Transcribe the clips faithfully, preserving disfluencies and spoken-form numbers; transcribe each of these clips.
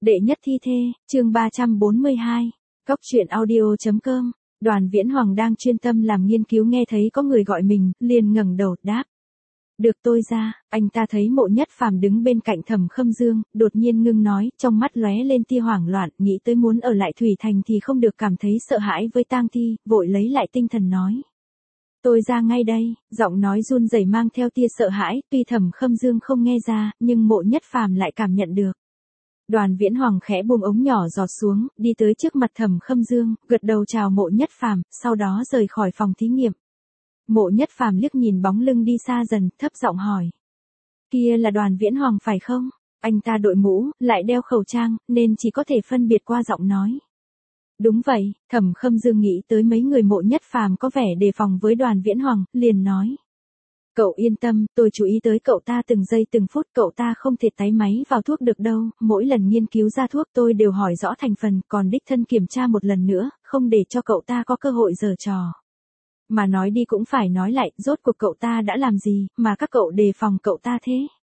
Đệ nhất thi thê, chương ba trăm bốn mươi hai. Cóc truyện audio chấm com. Đoàn Viễn Hoàng đang chuyên tâm làm nghiên cứu nghe thấy có người gọi mình, liền ngẩng đầu, đáp. Được tôi ra. Anh ta thấy Mộ Nhất Phàm đứng bên cạnh Thẩm Khâm Dương, đột nhiên ngưng nói, trong mắt lóe lên tia hoảng loạn, nghĩ tới muốn ở lại Thủy Thành thì không được cảm thấy sợ hãi với tang thi, vội lấy lại tinh thần nói. Tôi ra ngay đây. Giọng nói run rẩy mang theo tia sợ hãi, tuy Thẩm Khâm Dương không nghe ra, nhưng Mộ Nhất Phàm lại cảm nhận được. Đoàn Viễn Hoàng khẽ buông ống nhỏ giọt xuống, đi tới trước mặt Thẩm Khâm Dương, gật đầu chào Mộ Nhất Phàm, sau đó rời khỏi phòng thí nghiệm. Mộ Nhất Phàm liếc nhìn bóng lưng đi xa dần, thấp giọng hỏi. Kia là Đoàn Viễn Hoàng phải không? Anh ta đội mũ, lại đeo khẩu trang, nên chỉ có thể phân biệt qua giọng nói. Đúng vậy. Thẩm Khâm Dương nghĩ tới mấy người Mộ Nhất Phàm có vẻ đề phòng với Đoàn Viễn Hoàng, liền nói. Cậu yên tâm, tôi chú ý tới cậu ta từng giây từng phút, cậu ta không thể tái máy vào thuốc được đâu, mỗi lần nghiên cứu ra thuốc tôi đều hỏi rõ thành phần, còn đích thân kiểm tra một lần nữa, không để cho cậu ta có cơ hội giở trò. Mà nói đi cũng phải nói lại, rốt cuộc cậu ta đã làm gì, mà các cậu đề phòng cậu ta thế?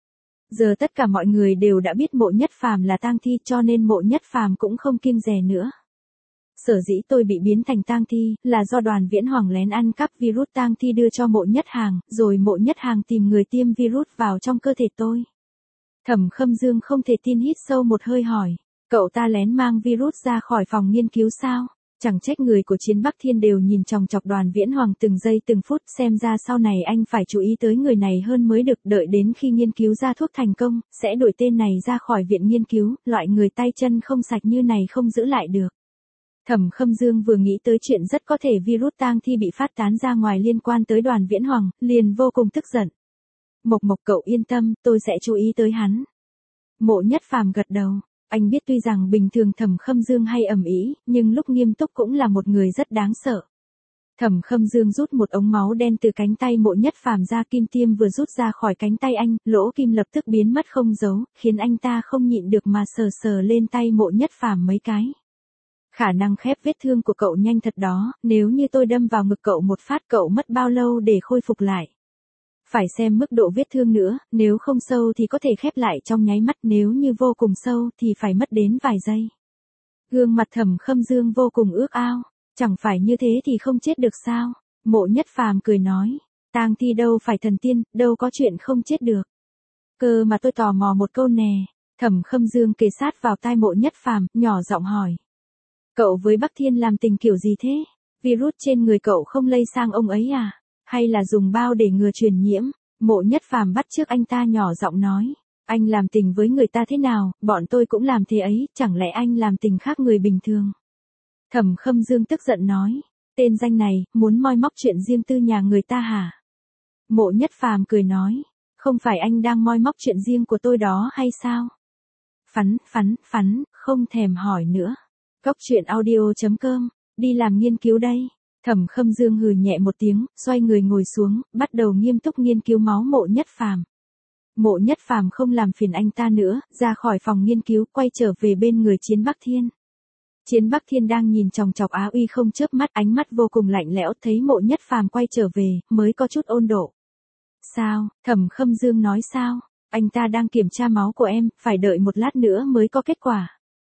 Giờ tất cả mọi người đều đã biết Mộ Nhất Phàm là tang thi, cho nên Mộ Nhất Phàm cũng không kiêng dè nữa. Sở dĩ tôi bị biến thành tang thi, là do Đoàn Viễn Hoàng lén ăn cắp virus tang thi đưa cho Mộ Nhất Hàng, rồi Mộ Nhất Hàng tìm người tiêm virus vào trong cơ thể tôi. Thẩm Khâm Dương không thể tin, hít sâu một hơi hỏi. Cậu ta lén mang virus ra khỏi phòng nghiên cứu sao? Chẳng trách người của Chiến Bắc Thiên đều nhìn chòng chọc Đoàn Viễn Hoàng từng giây từng phút, xem ra sau này anh phải chú ý tới người này hơn mới được, đợi đến khi nghiên cứu ra thuốc thành công, sẽ đuổi tên này ra khỏi viện nghiên cứu, loại người tay chân không sạch như này không giữ lại được. Thẩm Khâm Dương vừa nghĩ tới chuyện rất có thể virus tang thi bị phát tán ra ngoài liên quan tới Đoàn Viễn Hoàng, liền vô cùng tức giận. Mộc Mộc cậu yên tâm, tôi sẽ chú ý tới hắn. Mộ Nhất Phàm gật đầu. Anh biết tuy rằng bình thường Thẩm Khâm Dương hay ầm ĩ, nhưng lúc nghiêm túc cũng là một người rất đáng sợ. Thẩm Khâm Dương rút một ống máu đen từ cánh tay Mộ Nhất Phàm ra, kim tiêm vừa rút ra khỏi cánh tay anh, lỗ kim lập tức biến mất không dấu, khiến anh ta không nhịn được mà sờ sờ lên tay Mộ Nhất Phàm mấy cái. Khả năng khép vết thương của cậu nhanh thật đó, nếu như tôi đâm vào ngực cậu một phát cậu mất bao lâu để khôi phục lại. Phải xem mức độ vết thương nữa, nếu không sâu thì có thể khép lại trong nháy mắt, nếu như vô cùng sâu thì phải mất đến vài giây. Gương mặt Thẩm Khâm Dương vô cùng ước ao, chẳng phải như thế thì không chết được sao? Mộ Nhất Phàm cười nói, tang thi đâu phải thần tiên, đâu có chuyện không chết được. Cơ mà tôi tò mò một câu nè. Thẩm Khâm Dương kề sát vào tai Mộ Nhất Phàm, nhỏ giọng hỏi. Cậu với Bắc Thiên làm tình kiểu gì thế? Virus trên người cậu không lây sang ông ấy à? Hay là dùng bao để ngừa truyền nhiễm? Mộ Nhất Phàm bắt chước anh ta nhỏ giọng nói. Anh làm tình với người ta thế nào, bọn tôi cũng làm thế ấy, chẳng lẽ anh làm tình khác người bình thường? Thẩm Khâm Dương tức giận nói. Tên danh này, muốn moi móc chuyện riêng tư nhà người ta hả? Mộ Nhất Phàm cười nói. Không phải anh đang moi móc chuyện riêng của tôi đó hay sao? Phắn, phắn, phắn, không thèm hỏi nữa. Cóc truyện audio chấm com, đi làm nghiên cứu đây. Thẩm Khâm Dương hừ nhẹ một tiếng, xoay người ngồi xuống, bắt đầu nghiêm túc nghiên cứu máu Mộ Nhất Phàm. Mộ Nhất Phàm không làm phiền anh ta nữa, ra khỏi phòng nghiên cứu, quay trở về bên người Chiến Bắc Thiên. Chiến Bắc Thiên đang nhìn chòng chọc Á Uy không chớp mắt, ánh mắt vô cùng lạnh lẽo, thấy Mộ Nhất Phàm quay trở về, mới có chút ôn độ. Sao? Thẩm Khâm Dương nói sao? Anh ta đang kiểm tra máu của em, phải đợi một lát nữa mới có kết quả.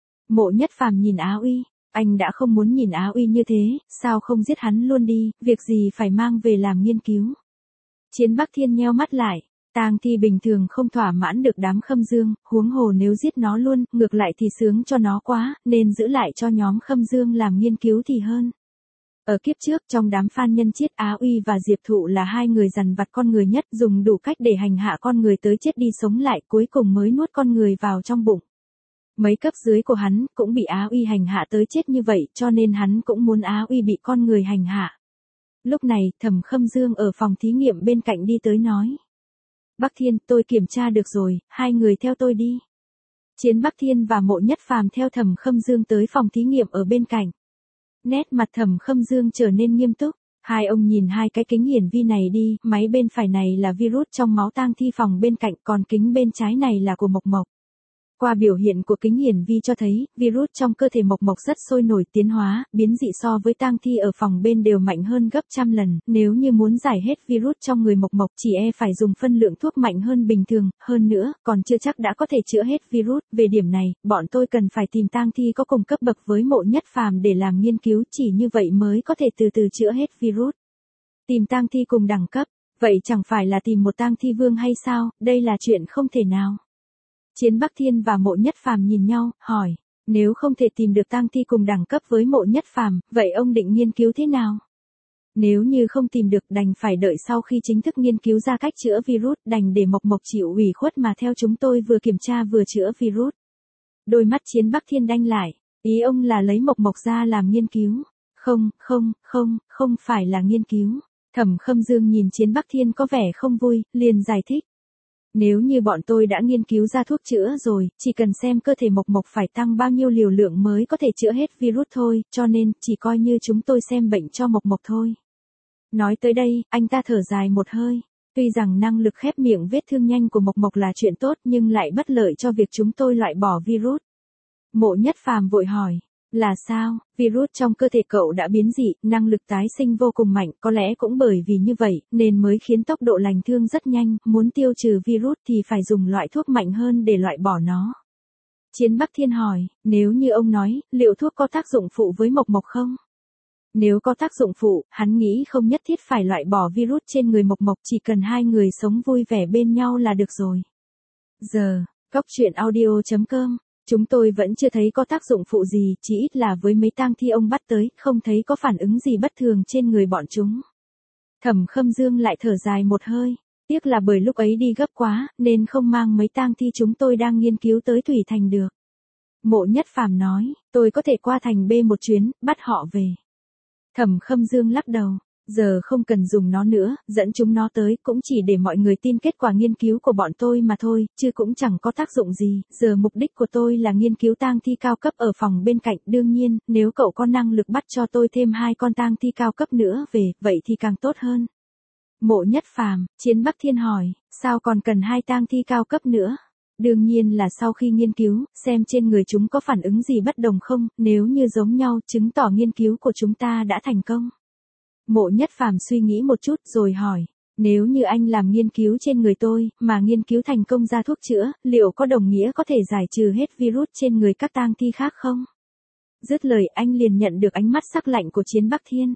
Mộ Nhất Phàm nhìn Á Uy, anh đã không muốn nhìn Á Uy như thế, sao không giết hắn luôn đi, việc gì phải mang về làm nghiên cứu. Chiến Bắc Thiên nheo mắt lại, tang thi bình thường không thỏa mãn được đám Khâm Dương, huống hồ nếu giết nó luôn, ngược lại thì sướng cho nó quá, nên giữ lại cho nhóm Khâm Dương làm nghiên cứu thì hơn. Ở kiếp trước, trong đám Phan Nhân Chiết, Á Uy và Diệp Thụ là hai người dằn vặt con người nhất, dùng đủ cách để hành hạ con người tới chết đi sống lại, cuối cùng mới nuốt con người vào trong bụng. Mấy cấp dưới của hắn cũng bị Á Uy hành hạ tới chết như vậy, cho nên hắn cũng muốn Á Uy bị con người hành hạ. Lúc này, Thẩm Khâm Dương ở phòng thí nghiệm bên cạnh đi tới nói. Bắc Thiên, tôi kiểm tra được rồi, hai người theo tôi đi. Chiến Bắc Thiên và Mộ Nhất Phàm theo Thẩm Khâm Dương tới phòng thí nghiệm ở bên cạnh. Nét mặt Thẩm Khâm Dương trở nên nghiêm túc. Hai ông nhìn hai cái kính hiển vi này đi, máy bên phải này là virus trong máu tang thi phòng bên cạnh, còn kính bên trái này là của Mộc Mộc. Qua biểu hiện của kính hiển vi cho thấy, virus trong cơ thể Mộc Mộc rất sôi nổi tiến hóa, biến dị so với tang thi ở phòng bên đều mạnh hơn gấp trăm lần, nếu như muốn giải hết virus trong người Mộc Mộc chỉ e phải dùng phân lượng thuốc mạnh hơn bình thường, hơn nữa, còn chưa chắc đã có thể chữa hết virus, về điểm này, bọn tôi cần phải tìm tang thi có cùng cấp bậc với Mộ Nhất Phàm để làm nghiên cứu, chỉ như vậy mới có thể từ từ chữa hết virus. Tìm tang thi cùng đẳng cấp, vậy chẳng phải là tìm một tang thi vương hay sao, đây là chuyện không thể nào. Chiến Bắc Thiên và Mộ Nhất Phàm nhìn nhau, hỏi, nếu không thể tìm được tang thi cùng đẳng cấp với Mộ Nhất Phàm, vậy ông định nghiên cứu thế nào? Nếu như không tìm được đành phải đợi sau khi chính thức nghiên cứu ra cách chữa virus, đành để Mộc Mộc chịu ủy khuất mà theo chúng tôi vừa kiểm tra vừa chữa virus. Đôi mắt Chiến Bắc Thiên đanh lại, ý ông là lấy Mộc Mộc ra làm nghiên cứu? Không, không, không, không phải là nghiên cứu. Thẩm Khâm Dương nhìn Chiến Bắc Thiên có vẻ không vui, liền giải thích. Nếu như bọn tôi đã nghiên cứu ra thuốc chữa rồi, chỉ cần xem cơ thể Mộc Mộc phải tăng bao nhiêu liều lượng mới có thể chữa hết virus thôi, cho nên, chỉ coi như chúng tôi xem bệnh cho Mộc Mộc thôi. Nói tới đây, anh ta thở dài một hơi. Tuy rằng năng lực khép miệng vết thương nhanh của Mộc Mộc là chuyện tốt nhưng lại bất lợi cho việc chúng tôi loại bỏ virus. Mộ Nhất Phàm vội hỏi. Là sao, virus trong cơ thể cậu đã biến dị, năng lực tái sinh vô cùng mạnh, có lẽ cũng bởi vì như vậy, nên mới khiến tốc độ lành thương rất nhanh, muốn tiêu trừ virus thì phải dùng loại thuốc mạnh hơn để loại bỏ nó. Chiến Bắc Thiên hỏi, nếu như ông nói, liệu thuốc có tác dụng phụ với Mộc Mộc không? Nếu có tác dụng phụ, hắn nghĩ không nhất thiết phải loại bỏ virus trên người Mộc Mộc, chỉ cần hai người sống vui vẻ bên nhau là được rồi. Giờ, Cóc Truyện Audio chấm com. Chúng tôi vẫn chưa thấy có tác dụng phụ gì, chỉ ít là với mấy tang thi ông bắt tới, không thấy có phản ứng gì bất thường trên người bọn chúng. Thẩm Khâm Dương lại thở dài một hơi, tiếc là bởi lúc ấy đi gấp quá, nên không mang mấy tang thi chúng tôi đang nghiên cứu tới Thủy Thành được. Mộ Nhất Phàm nói, tôi có thể qua thành B một chuyến, bắt họ về. Thẩm Khâm Dương lắc đầu. Giờ không cần dùng nó nữa, dẫn chúng nó tới cũng chỉ để mọi người tin kết quả nghiên cứu của bọn tôi mà thôi, chứ cũng chẳng có tác dụng gì. Giờ mục đích của tôi là nghiên cứu tang thi cao cấp ở phòng bên cạnh. Đương nhiên, nếu cậu có năng lực bắt cho tôi thêm hai con tang thi cao cấp nữa về, vậy thì càng tốt hơn. Mộ Nhất Phàm, Chiến Bắc Thiên hỏi, sao còn cần hai tang thi cao cấp nữa? Đương nhiên là sau khi nghiên cứu, xem trên người chúng có phản ứng gì bất đồng không, nếu như giống nhau, chứng tỏ nghiên cứu của chúng ta đã thành công. Mộ Nhất Phàm suy nghĩ một chút rồi hỏi, nếu như anh làm nghiên cứu trên người tôi, mà nghiên cứu thành công ra thuốc chữa, liệu có đồng nghĩa có thể giải trừ hết virus trên người các tang thi khác không? Dứt lời anh liền nhận được ánh mắt sắc lạnh của Chiến Bắc Thiên.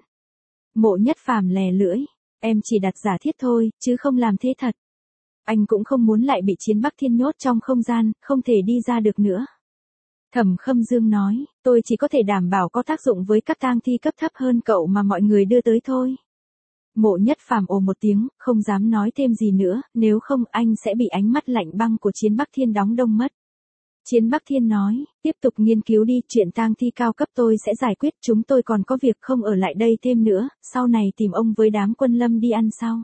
Mộ Nhất Phàm lè lưỡi, em chỉ đặt giả thiết thôi, chứ không làm thế thật. Anh cũng không muốn lại bị Chiến Bắc Thiên nhốt trong không gian, không thể đi ra được nữa. Thẩm Khâm Dương nói, tôi chỉ có thể đảm bảo có tác dụng với các tang thi cấp thấp hơn cậu mà mọi người đưa tới thôi. Mộ Nhất Phàm ồ một tiếng, không dám nói thêm gì nữa, nếu không anh sẽ bị ánh mắt lạnh băng của Chiến Bắc Thiên đóng đông mất. Chiến Bắc Thiên nói, tiếp tục nghiên cứu đi, chuyện tang thi cao cấp tôi sẽ giải quyết, chúng tôi còn có việc không ở lại đây thêm nữa, sau này tìm ông với đám Quân Lâm đi ăn sau.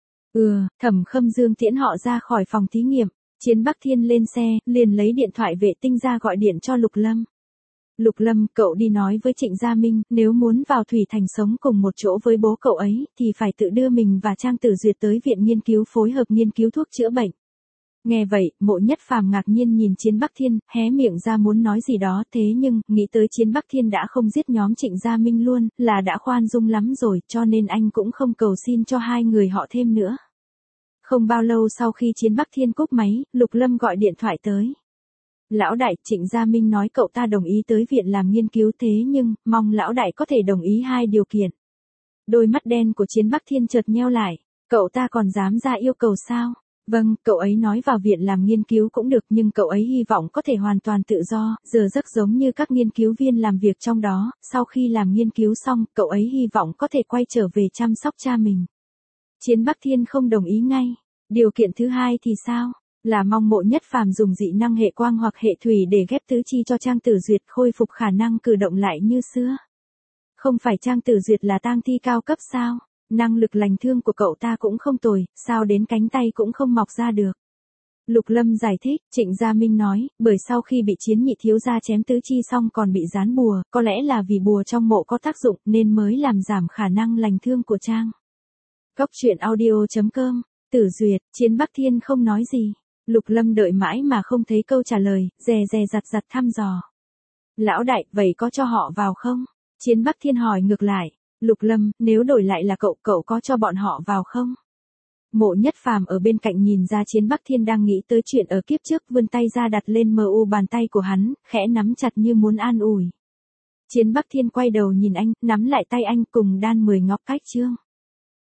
Ừ, Thẩm Khâm Dương tiễn họ ra khỏi phòng thí nghiệm. Chiến Bắc Thiên lên xe, liền lấy điện thoại vệ tinh ra gọi điện cho Lục Lâm. Lục Lâm, cậu đi nói với Trịnh Gia Minh, nếu muốn vào Thủy Thành sống cùng một chỗ với bố cậu ấy, thì phải tự đưa mình và Trang Tử Duyệt tới viện nghiên cứu phối hợp nghiên cứu thuốc chữa bệnh. Nghe vậy, Mộ Nhất Phàm ngạc nhiên nhìn Chiến Bắc Thiên, hé miệng ra muốn nói gì đó, thế nhưng, nghĩ tới Chiến Bắc Thiên đã không giết nhóm Trịnh Gia Minh luôn, là đã khoan dung lắm rồi, cho nên anh cũng không cầu xin cho hai người họ thêm nữa. Không bao lâu sau khi Chiến Bắc Thiên cúp máy, Lục Lâm gọi điện thoại tới. Lão đại, Trịnh Gia Minh nói cậu ta đồng ý tới viện làm nghiên cứu, thế nhưng, mong lão đại có thể đồng ý hai điều kiện. Đôi mắt đen của Chiến Bắc Thiên chợt nheo lại, cậu ta còn dám ra yêu cầu sao? Vâng, cậu ấy nói vào viện làm nghiên cứu cũng được, nhưng cậu ấy hy vọng có thể hoàn toàn tự do, giờ giấc giống như các nghiên cứu viên làm việc trong đó, sau khi làm nghiên cứu xong, cậu ấy hy vọng có thể quay trở về chăm sóc cha mình. Chiến Bắc Thiên không đồng ý ngay. Điều kiện thứ hai thì sao? Là mong Mộ Nhất Phàm dùng dị năng hệ quang hoặc hệ thủy để ghép tứ chi cho Trang Tử Duyệt khôi phục khả năng cử động lại như xưa. Không phải Trang Tử Duyệt là tang thi cao cấp sao? Năng lực lành thương của cậu ta cũng không tồi, sao đến cánh tay cũng không mọc ra được. Lục Lâm giải thích, Trịnh Gia Minh nói, bởi sau khi bị Chiến Nhị thiếu gia chém tứ chi xong còn bị dán bùa, có lẽ là vì bùa trong mộ có tác dụng nên mới làm giảm khả năng lành thương của Trang. Cóc Truyện Audio chấm com. Tử Duyệt, Chiến Bắc Thiên không nói gì. Lục Lâm đợi mãi mà không thấy câu trả lời, dè dè dặt dặt thăm dò. Lão đại, vậy có cho họ vào không? Chiến Bắc Thiên hỏi ngược lại. Lục Lâm, nếu đổi lại là cậu, cậu có cho bọn họ vào không? Mộ Nhất Phàm ở bên cạnh nhìn ra Chiến Bắc Thiên đang nghĩ tới chuyện ở kiếp trước, vươn tay ra đặt lên mờ u bàn tay của hắn, khẽ nắm chặt như muốn an ủi. Chiến Bắc Thiên quay đầu nhìn anh, nắm lại tay anh cùng đan mười ngọc cách chương.